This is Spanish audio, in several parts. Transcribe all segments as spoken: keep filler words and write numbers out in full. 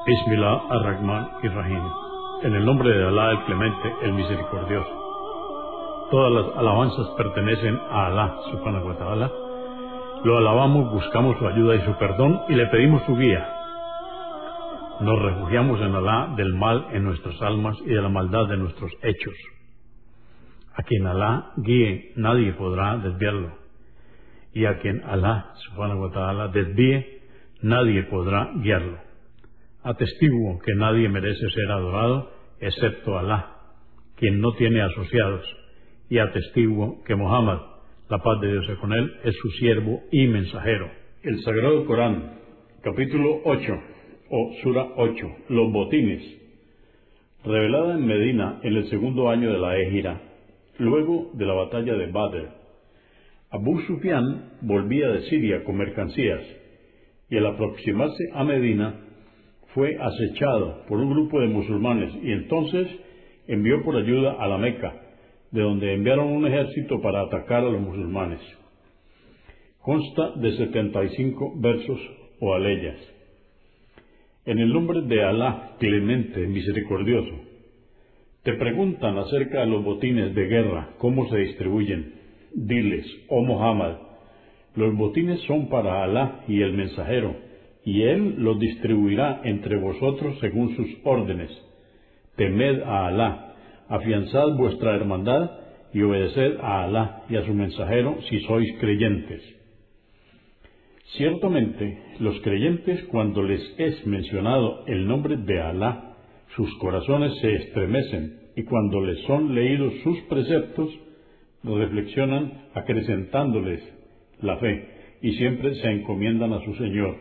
Bismillah ar-Rahman ir-Rahim. En el nombre de Alá el Clemente, el Misericordioso. Todas las alabanzas pertenecen a Alá, subhanahu wa ta'ala. Lo alabamos, buscamos su ayuda y su perdón y le pedimos su guía. Nos refugiamos en Alá del mal en nuestras almas y de la maldad de nuestros hechos. A quien Alá guíe, nadie podrá desviarlo. Y a quien Alá, subhanahu wa ta'ala, desvíe, nadie podrá guiarlo. Atestiguo que nadie merece ser adorado excepto Alá, quien no tiene asociados, y atestiguo que Muhammad, la paz de Dios sea con él, es su siervo y mensajero. El Sagrado Corán, capítulo ocho, o Sura ocho, los botines. Revelada en Medina en el segundo año de la Égira, luego de la batalla de Badr. Abu Sufyan volvía de Siria con mercancías, y al aproximarse a Medina, fue acechado por un grupo de musulmanes y entonces envió por ayuda a la Meca, de donde enviaron un ejército para atacar a los musulmanes. Consta de setenta y cinco versos o aleyas. En el nombre de Alá, Clemente, Misericordioso. Te preguntan acerca de los botines de guerra, cómo se distribuyen. Diles, oh Muhammad, los botines son para Alá y el mensajero, y Él los distribuirá entre vosotros según sus órdenes. Temed a Alá, afianzad vuestra hermandad y obedeced a Alá y a su mensajero si sois creyentes. Ciertamente, los creyentes, cuando les es mencionado el nombre de Alá, sus corazones se estremecen, y cuando les son leídos sus preceptos, reflexionan acrecentándoles la fe, y siempre se encomiendan a su Señor.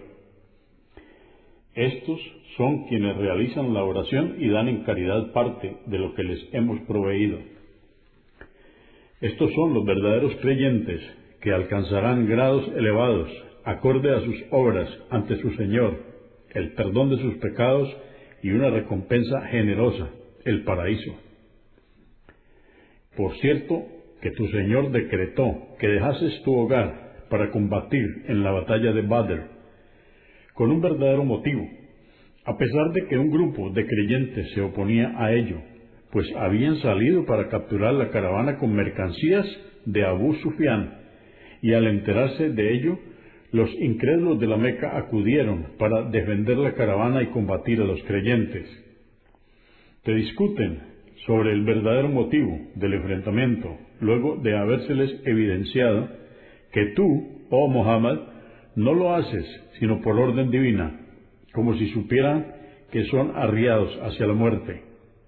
Estos son quienes realizan la oración y dan en caridad parte de lo que les hemos proveído. Estos son los verdaderos creyentes, que alcanzarán grados elevados, acorde a sus obras ante su Señor, el perdón de sus pecados y una recompensa generosa, el paraíso. Por cierto, que tu Señor decretó que dejases tu hogar para combatir en la batalla de Badr, con un verdadero motivo, a pesar de que un grupo de creyentes se oponía a ello, pues habían salido para capturar la caravana con mercancías de Abu Sufyan, y al enterarse de ello, los incrédulos de la Meca acudieron para defender la caravana y combatir a los creyentes. Te discuten sobre el verdadero motivo del enfrentamiento, luego de habérseles evidenciado que tú, oh Muhammad, no lo haces sino por orden divina, como si supieran que son arriados hacia la muerte.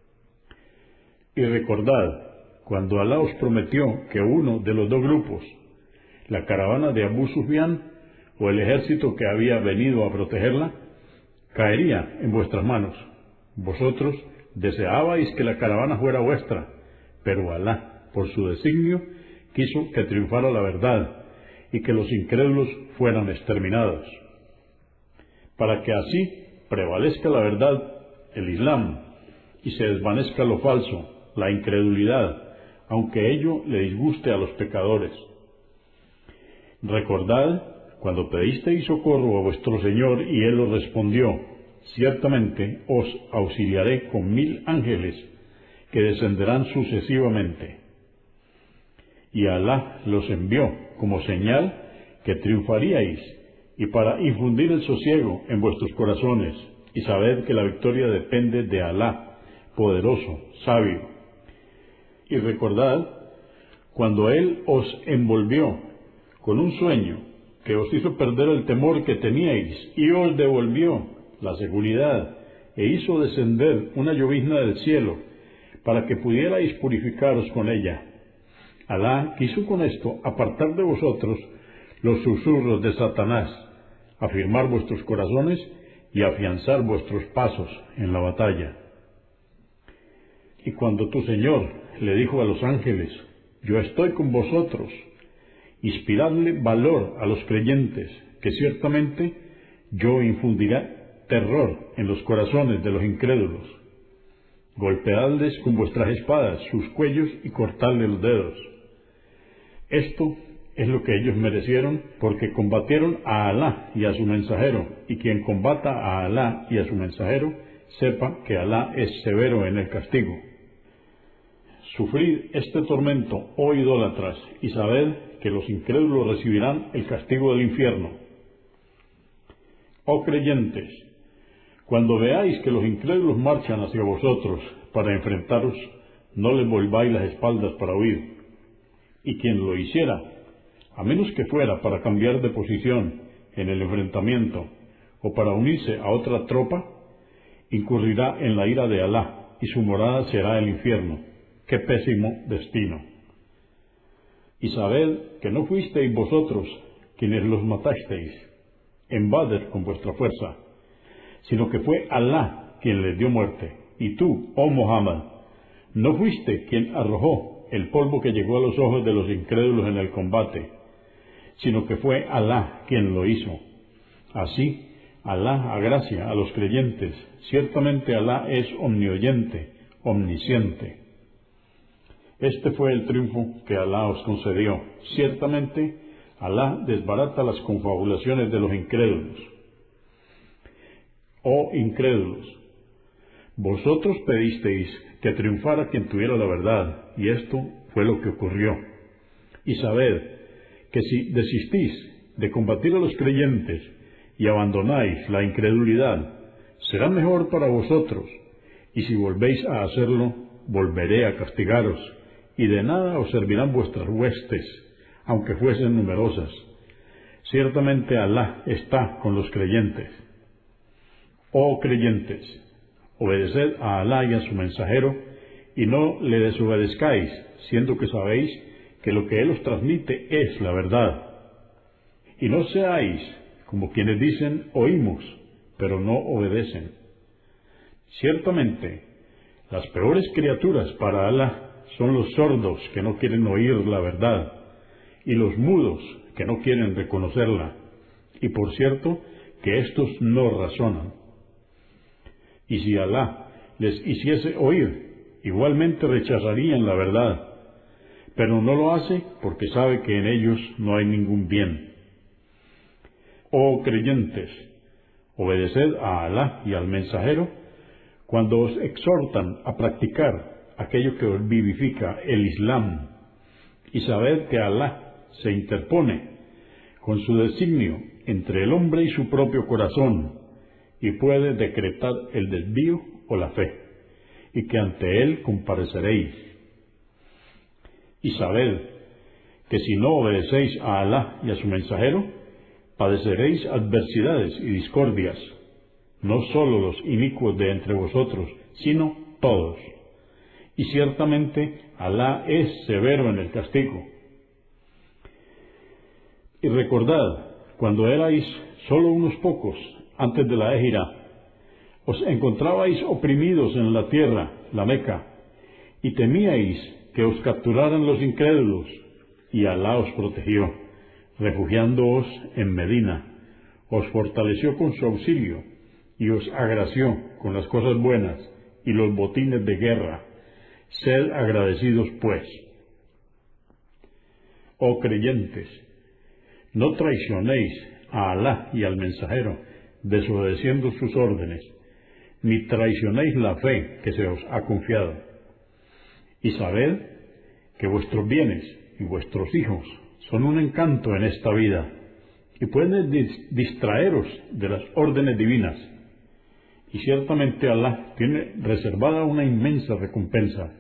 Y recordad, cuando Alá os prometió que uno de los dos grupos, la caravana de Abu Sufyan o el ejército que había venido a protegerla, caería en vuestras manos. Vosotros deseabais que la caravana fuera vuestra, pero Alá, por su designio, quiso que triunfara la verdad y que los incrédulos fueran exterminados, para que así prevalezca la verdad, el Islam, y se desvanezca lo falso, la incredulidad, aunque ello le disguste a los pecadores. Recordad cuando pedisteis socorro a vuestro Señor y Él os respondió, ciertamente os auxiliaré con mil ángeles que descenderán sucesivamente. Y Alá los envió como señal que triunfaríais y para infundir el sosiego en vuestros corazones, y sabed que la victoria depende de Alá, poderoso, sabio. Y recordad cuando Él os envolvió con un sueño que os hizo perder el temor que teníais y os devolvió la seguridad e hizo descender una llovizna del cielo para que pudierais purificaros con ella. Alá quiso con esto apartar de vosotros los susurros de Satanás, afirmar vuestros corazones y afianzar vuestros pasos en la batalla. Y cuando tu Señor le dijo a los ángeles, yo estoy con vosotros, inspiradle valor a los creyentes, que ciertamente yo infundiré terror en los corazones de los incrédulos. Golpeadles con vuestras espadas sus cuellos y cortadle los dedos. Esto es lo que ellos merecieron, porque combatieron a Alá y a su mensajero, y quien combata a Alá y a su mensajero, sepa que Alá es severo en el castigo. Sufrid este tormento, oh idólatras, y sabed que los incrédulos recibirán el castigo del infierno. Oh creyentes, cuando veáis que los incrédulos marchan hacia vosotros para enfrentaros, no les volváis las espaldas para huir. Y quien lo hiciera, a menos que fuera para cambiar de posición en el enfrentamiento o para unirse a otra tropa, incurrirá en la ira de Alá y su morada será el infierno. ¡Qué pésimo destino! Y sabed que no fuisteis vosotros quienes los matasteis en Badr con vuestra fuerza, sino que fue Alá quien les dio muerte. Y tú, oh Muhammad, no fuiste quien arrojó el polvo que llegó a los ojos de los incrédulos en el combate, sino que fue Alá quien lo hizo. Así, Alá agracia a los creyentes. Ciertamente Alá es omnioyente, omnisciente. Este fue el triunfo que Alá os concedió. Ciertamente, Alá desbarata las confabulaciones de los incrédulos. Oh incrédulos, vosotros pedisteis que triunfara quien tuviera la verdad, y esto fue lo que ocurrió. Y sabed que si desistís de combatir a los creyentes y abandonáis la incredulidad, será mejor para vosotros, y si volvéis a hacerlo, volveré a castigaros, y de nada os servirán vuestras huestes, aunque fuesen numerosas. Ciertamente Alá está con los creyentes. Oh creyentes, obedeced a Alá y a su mensajero, y no le desobedezcáis, siendo que sabéis que lo que Él os transmite es la verdad. Y no seáis como quienes dicen, oímos, pero no obedecen. Ciertamente, las peores criaturas para Alá son los sordos que no quieren oír la verdad, y los mudos que no quieren reconocerla, y por cierto, que éstos no razonan. Y si Alá les hiciese oír, igualmente rechazarían la verdad, pero no lo hace porque sabe que en ellos no hay ningún bien. Oh creyentes, obedeced a Alá y al mensajero cuando os exhortan a practicar aquello que os vivifica el Islam, y sabed que Alá se interpone con su designio entre el hombre y su propio corazón, y puede decretar el desvío o la fe, y que ante él compareceréis. Y sabed que si no obedecéis a Alá y a su mensajero, padeceréis adversidades y discordias, no sólo los inicuos de entre vosotros, sino todos. Y ciertamente Alá es severo en el castigo. Y recordad, cuando erais solo unos pocos antes de la Égira, os encontrabais oprimidos en la tierra, la Meca, y temíais que os capturaran los incrédulos, y Alá os protegió, refugiándoos en Medina, os fortaleció con su auxilio, y os agració con las cosas buenas y los botines de guerra. Sed agradecidos, pues. Oh creyentes, no traicionéis a Alá y al mensajero, desobedeciendo sus órdenes, ni traicionéis la fe que se os ha confiado. Y sabed que vuestros bienes y vuestros hijos son un encanto en esta vida, y pueden distraeros de las órdenes divinas. Y ciertamente Alá tiene reservada una inmensa recompensa.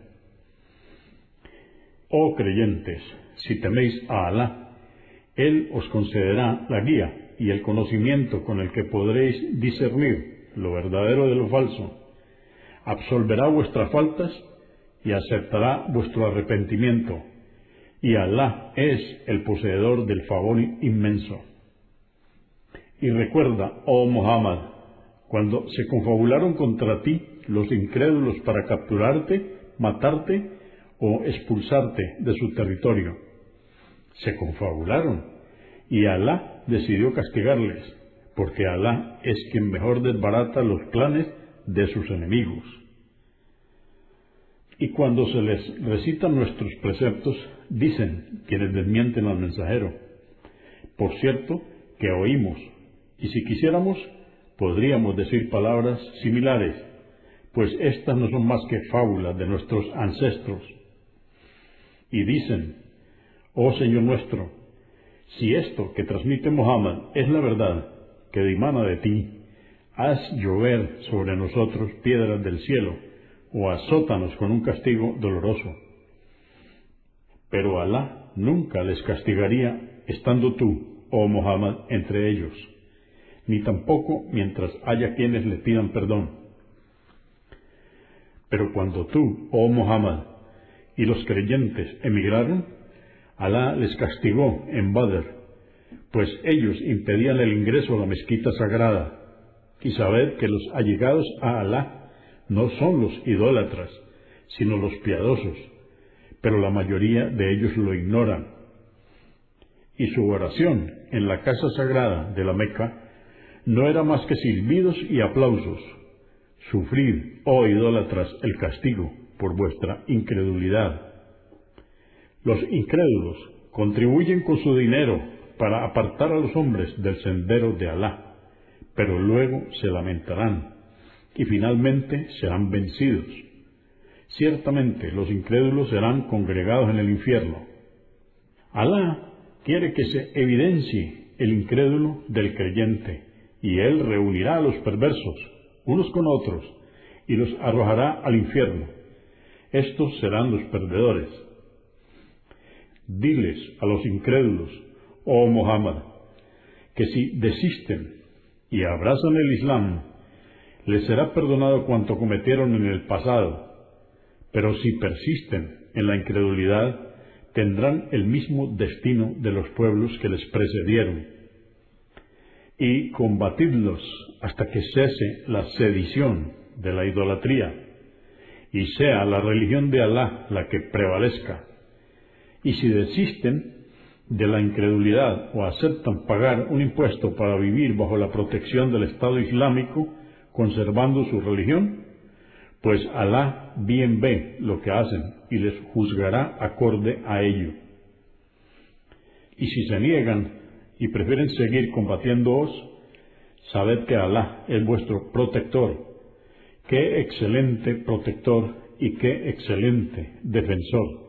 Oh creyentes, si teméis a Alá, Él os concederá la guía y el conocimiento con el que podréis discernir lo verdadero de lo falso, absolverá vuestras faltas y aceptará vuestro arrepentimiento, y Alá es el poseedor del favor inmenso. Y recuerda, oh Muhammad, cuando se confabularon contra ti los incrédulos para capturarte, matarte o expulsarte de su territorio. Se confabularon, y Alá decidió castigarles, porque Alá es quien mejor desbarata los planes de sus enemigos. Y cuando se les recitan nuestros preceptos, dicen quienes desmienten al mensajero: por cierto que oímos, y si quisiéramos, podríamos decir palabras similares, pues estas no son más que fábulas de nuestros ancestros. Y dicen: oh Señor nuestro, si esto que transmite Muhammad es la verdad, que dimana de ti, haz llover sobre nosotros piedras del cielo, o azótanos con un castigo doloroso. Pero Alá nunca les castigaría estando tú, oh Muhammad, entre ellos, ni tampoco mientras haya quienes le pidan perdón. Pero cuando tú, oh Muhammad, y los creyentes emigraron, Alá les castigó en Badr, pues ellos impedían el ingreso a la mezquita sagrada. Y sabed que los allegados a Alá no son los idólatras, sino los piadosos, pero la mayoría de ellos lo ignoran. Y su oración en la casa sagrada de la Meca no era más que silbidos y aplausos. Sufrid, oh idólatras, el castigo por vuestra incredulidad. Los incrédulos contribuyen con su dinero para apartar a los hombres del sendero de Alá, pero luego se lamentarán y finalmente serán vencidos. Ciertamente los incrédulos serán congregados en el infierno. Alá quiere que se evidencie el incrédulo del creyente, y él reunirá a los perversos unos con otros y los arrojará al infierno. Estos serán los perdedores. Diles a los incrédulos, oh Muhammad, que si desisten y abrazan el Islam, les será perdonado cuanto cometieron en el pasado, pero si persisten en la incredulidad, tendrán el mismo destino de los pueblos que les precedieron. Y combatidlos hasta que cese la sedición de la idolatría, y sea la religión de Alá la que prevalezca. Y si desisten de la incredulidad o aceptan pagar un impuesto para vivir bajo la protección del Estado Islámico, conservando su religión, pues Alá bien ve lo que hacen y les juzgará acorde a ello. Y si se niegan y prefieren seguir combatiéndoos, sabed que Alá es vuestro protector. ¡Qué excelente protector y qué excelente defensor!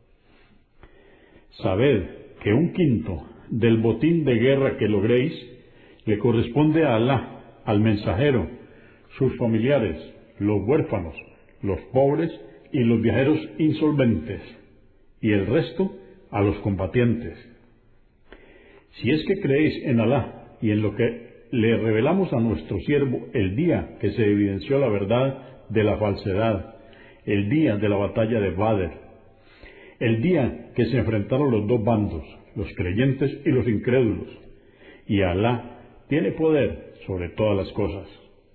Sabed que un quinto del botín de guerra que logréis le corresponde a Alá, al mensajero, sus familiares, los huérfanos, los pobres y los viajeros insolventes, y el resto a los combatientes. Si es que creéis en Alá y en lo que le revelamos a nuestro siervo el día que se evidenció la verdad de la falsedad, el día de la batalla de Badr, el día que se enfrentaron los dos bandos, los creyentes y los incrédulos, y Alá tiene poder sobre todas las cosas.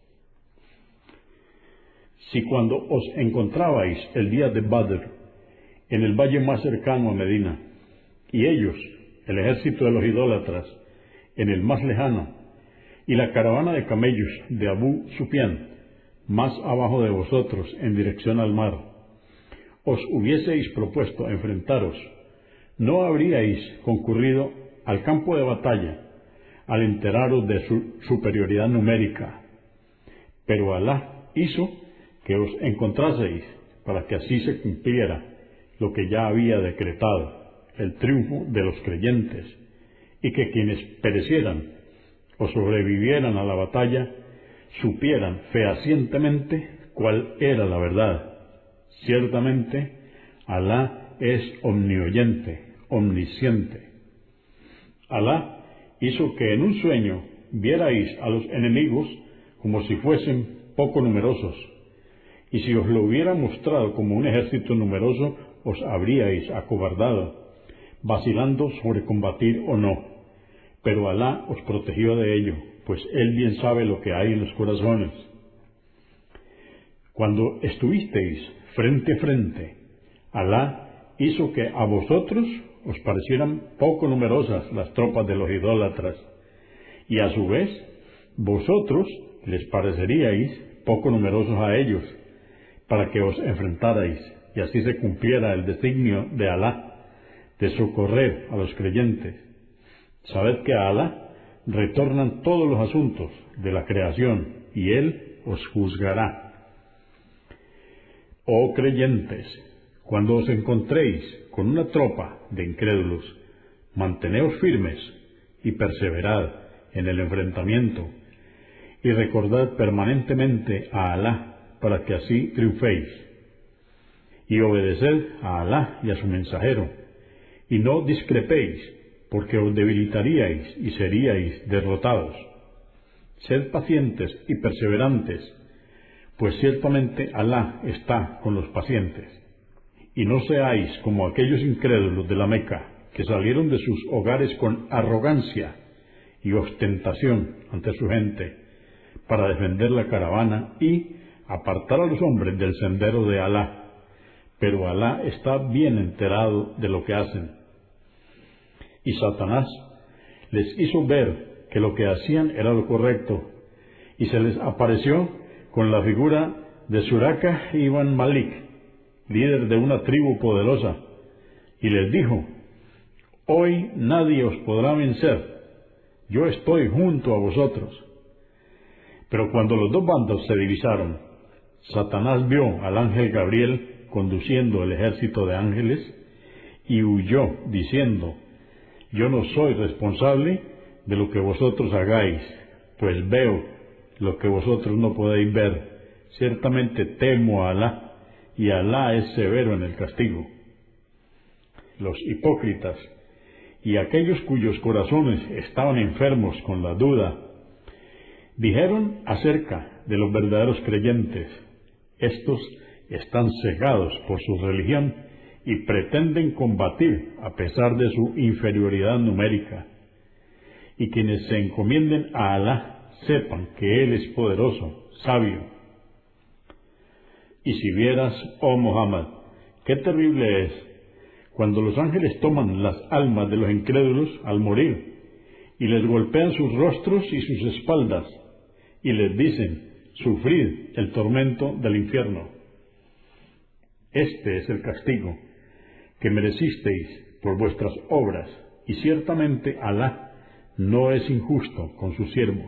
Si cuando os encontrabais el día de Badr en el valle más cercano a Medina, y ellos, el ejército de los idólatras, en el más lejano, y la caravana de camellos de Abu Sufyan, más abajo de vosotros en dirección al mar, os hubieseis propuesto enfrentaros, no habríais concurrido al campo de batalla al enteraros de su superioridad numérica, pero Alá hizo que os encontraseis para que así se cumpliera lo que ya había decretado, el triunfo de los creyentes, y que quienes perecieran o sobrevivieran a la batalla supieran fehacientemente cuál era la verdad. Ciertamente, Alá es omnioyente, omnisciente. Alá hizo que en un sueño vierais a los enemigos como si fuesen poco numerosos, y si os lo hubiera mostrado como un ejército numeroso, os habríais acobardado, vacilando sobre combatir o no. Pero Alá os protegió de ello, pues Él bien sabe lo que hay en los corazones. Cuando estuvisteis frente a frente, Alá hizo que a vosotros os parecieran poco numerosas las tropas de los idólatras, y a su vez vosotros les pareceríais poco numerosos a ellos, para que os enfrentarais, y así se cumpliera el designio de Alá, de socorrer a los creyentes. Sabed que a Alá retornan todos los asuntos de la creación, y Él os juzgará. Oh creyentes, cuando os encontréis con una tropa de incrédulos, manteneos firmes y perseverad en el enfrentamiento, y recordad permanentemente a Alá para que así triunféis, y obedeced a Alá y a su mensajero, y no discrepéis, porque os debilitaríais y seríais derrotados. Sed pacientes y perseverantes, pues ciertamente Alá está con los pacientes. Y no seáis como aquellos incrédulos de la Meca, que salieron de sus hogares con arrogancia y ostentación ante su gente, para defender la caravana y apartar a los hombres del sendero de Alá. Pero Alá está bien enterado de lo que hacen. Y Satanás les hizo ver que lo que hacían era lo correcto, y se les apareció con la figura de Suraka ibn Malik, líder de una tribu poderosa, y les dijo: hoy nadie os podrá vencer, yo estoy junto a vosotros. Pero cuando los dos bandos se divisaron, Satanás vio al ángel Gabriel conduciendo el ejército de ángeles, y huyó, diciendo: yo no soy responsable de lo que vosotros hagáis, pues veo lo que vosotros no podéis ver. Ciertamente temo a Alá, y Alá es severo en el castigo. Los hipócritas y aquellos cuyos corazones estaban enfermos con la duda, dijeron acerca de los verdaderos creyentes: estos están cegados por su religión y pretenden combatir a pesar de su inferioridad numérica. Y quienes se encomienden a Alá sepan que Él es poderoso, sabio. Y si vieras, oh Muhammad, qué terrible es cuando los ángeles toman las almas de los incrédulos al morir y les golpean sus rostros y sus espaldas y les dicen: sufrid el tormento del infierno. Este es el castigo que merecisteis por vuestras obras, y ciertamente Alá no es injusto con sus siervos.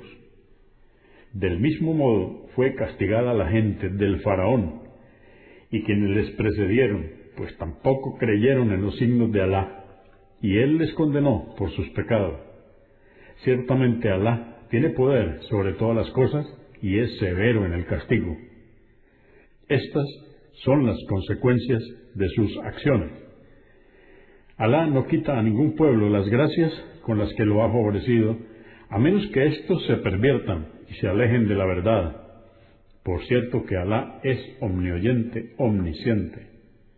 Del mismo modo fue castigada la gente del faraón y quienes les precedieron, pues tampoco creyeron en los signos de Alá, y él les condenó por sus pecados. Ciertamente Alá tiene poder sobre todas las cosas y es severo en el castigo. Estas son las consecuencias de sus acciones. Alá no quita a ningún pueblo las gracias con las que lo ha favorecido, a menos que éstos se perviertan y se alejen de la verdad. Por cierto que Alá es omnioyente, omnisciente.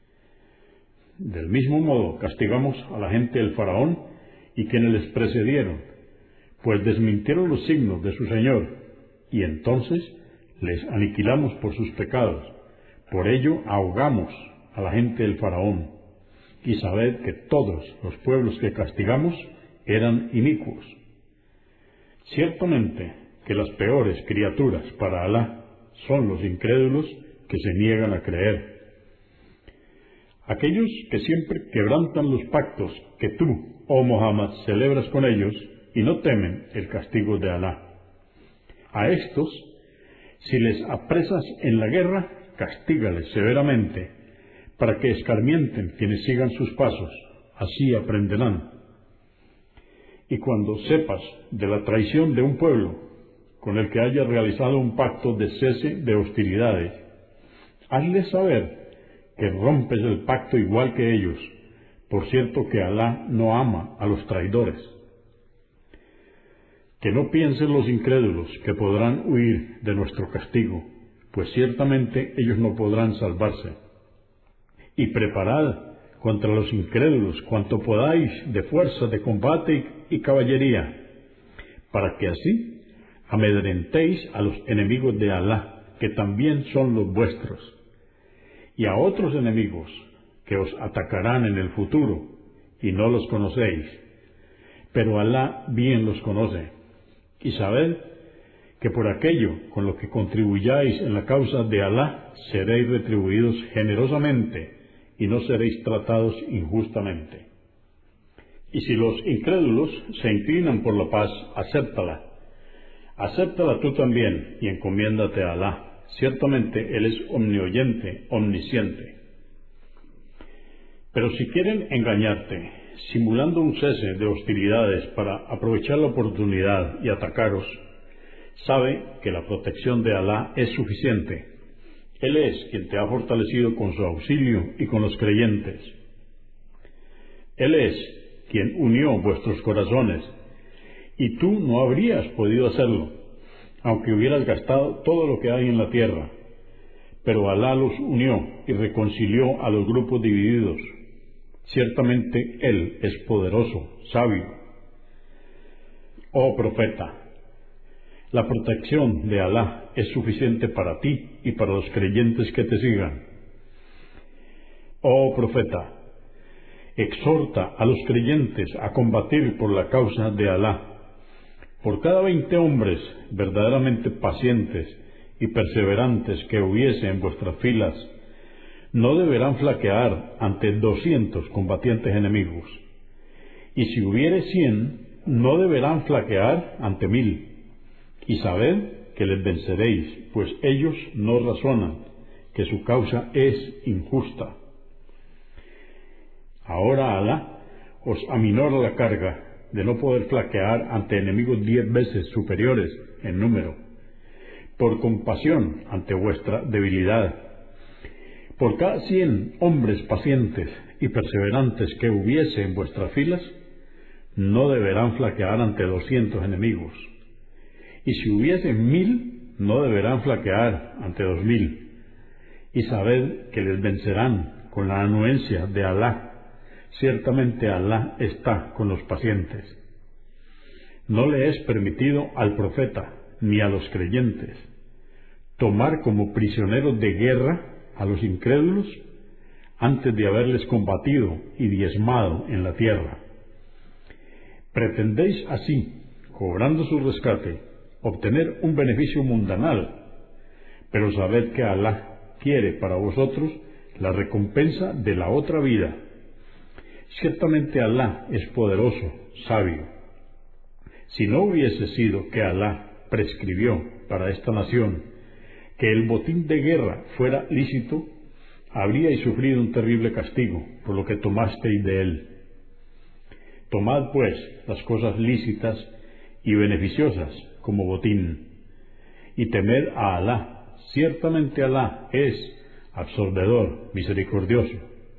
Del mismo modo castigamos a la gente del faraón y quienes les precedieron, pues desmintieron los signos de su Señor, y entonces les aniquilamos por sus pecados. Por ello ahogamos a la gente del faraón, y sabed que todos los pueblos que castigamos eran inicuos. Ciertamente que las peores criaturas para Alá son los incrédulos que se niegan a creer. Aquellos que siempre quebrantan los pactos que tú, oh Muhammad, celebras con ellos y no temen el castigo de Alá. A estos, si les apresas en la guerra, castígales severamente, para que escarmienten quienes sigan sus pasos, así aprenderán. Y cuando sepas de la traición de un pueblo con el que haya realizado un pacto de cese de hostilidades, hazles saber que rompes el pacto igual que ellos. Por cierto que Alá no ama a los traidores. Que no piensen los incrédulos que podrán huir de nuestro castigo, pues ciertamente ellos no podrán salvarse. Y preparad contra los incrédulos cuanto podáis de fuerza de combate y caballería, para que así amedrentéis a los enemigos de Alá, que también son los vuestros, y a otros enemigos que os atacarán en el futuro, y no los conocéis, pero Alá bien los conoce. Y sabed que por aquello con lo que contribuyáis en la causa de Alá seréis retribuidos generosamente y no seréis tratados injustamente. Y si los incrédulos se inclinan por la paz, acéptala. Acéptala tú también y encomiéndate a Alá. Ciertamente Él es omnioyente, omnisciente. Pero si quieren engañarte, simulando un cese de hostilidades para aprovechar la oportunidad y atacaros, sabe que la protección de Alá es suficiente. Él es quien te ha fortalecido con su auxilio y con los creyentes. Él es quien unió vuestros corazones, y tú no habrías podido hacerlo, aunque hubieras gastado todo lo que hay en la tierra. Pero Alá los unió y reconcilió a los grupos divididos. Ciertamente Él es poderoso, sabio. Oh profeta, la protección de Alá es suficiente para ti y para los creyentes que te sigan. Oh profeta, exhorta a los creyentes a combatir por la causa de Alá. Por cada veinte hombres verdaderamente pacientes y perseverantes que hubiese en vuestras filas, no deberán flaquear ante doscientos combatientes enemigos. Y si hubiere cien, no deberán flaquear ante mil. Y sabed que les venceréis, pues ellos no razonan, que su causa es injusta. Ahora Alá os aminora la carga de no poder flaquear ante enemigos diez veces superiores en número, por compasión ante vuestra debilidad. Por cada cien hombres pacientes y perseverantes que hubiese en vuestras filas, no deberán flaquear ante doscientos enemigos. Y si hubiese mil, no deberán flaquear ante dos mil. Y sabed que les vencerán con la anuencia de Alá. Ciertamente Alá está con los pacientes. No le es permitido al profeta ni a los creyentes tomar como prisioneros de guerra a los incrédulos antes de haberles combatido y diezmado en la tierra. Pretendéis así, cobrando su rescate, obtener un beneficio mundanal, pero sabed que Alá quiere para vosotros la recompensa de la otra vida. Ciertamente Alá es poderoso, sabio. Si no hubiese sido que Alá prescribió para esta nación que el botín de guerra fuera lícito, habríais sufrido un terrible castigo por lo que tomasteis de él. Tomad pues las cosas lícitas y beneficiosas como botín, y temed a Alá. Ciertamente Alá es absorbedor, misericordioso.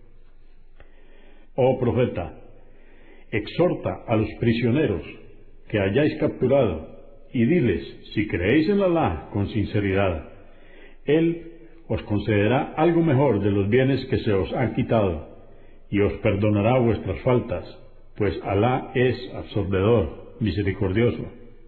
Oh profeta, exhorta a los prisioneros que hayáis capturado, y diles, si creéis en Alá con sinceridad, Él os concederá algo mejor de los bienes que se os han quitado, y os perdonará vuestras faltas, pues Alá es absorbedor, misericordioso.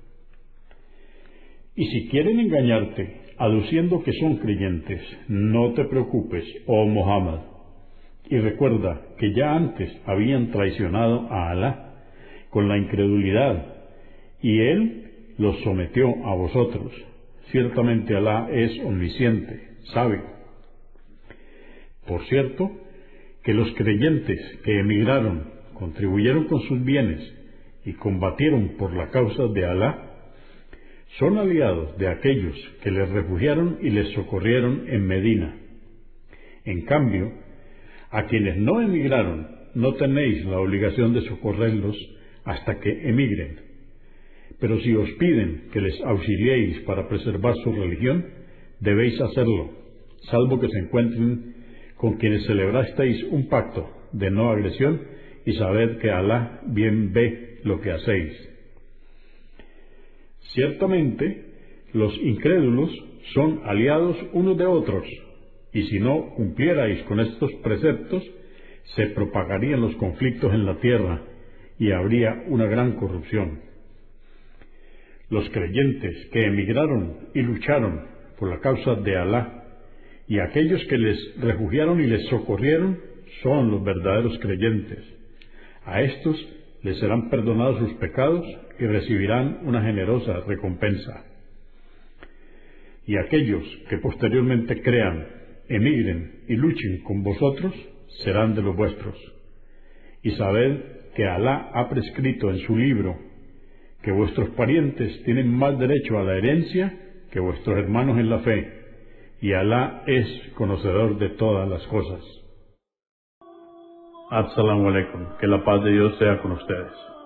Y si quieren engañarte, aduciendo que son creyentes, no te preocupes, oh Muhammad, y recuerda que ya antes habían traicionado a Alá con la incredulidad, y Él los sometió a vosotros. Ciertamente Alá es omnisciente, sabio. Por cierto, que los creyentes que emigraron, contribuyeron con sus bienes y combatieron por la causa de Alá, son aliados de aquellos que les refugiaron y les socorrieron en Medina. En cambio, a quienes no emigraron, no tenéis la obligación de socorrerlos hasta que emigren. Pero si os piden que les auxiliéis para preservar su religión, debéis hacerlo, salvo que se encuentren con quienes celebrasteis un pacto de no agresión, y sabed que Alá bien ve lo que hacéis. Ciertamente, los incrédulos son aliados unos de otros, y si no cumplierais con estos preceptos, se propagarían los conflictos en la tierra, y habría una gran corrupción. Los creyentes que emigraron y lucharon por la causa de Alá, y aquellos que les refugiaron y les socorrieron, son los verdaderos creyentes. A estos les serán perdonados sus pecados y recibirán una generosa recompensa. y aquellos que posteriormente crean, emigren y luchen con vosotros, serán de los vuestros. Y sabed que Alá ha prescrito en su libro que vuestros parientes tienen más derecho a la herencia que vuestros hermanos en la fe, y Alá es conocedor de todas las cosas. Assalamu alaikum, que la paz de Dios sea con ustedes.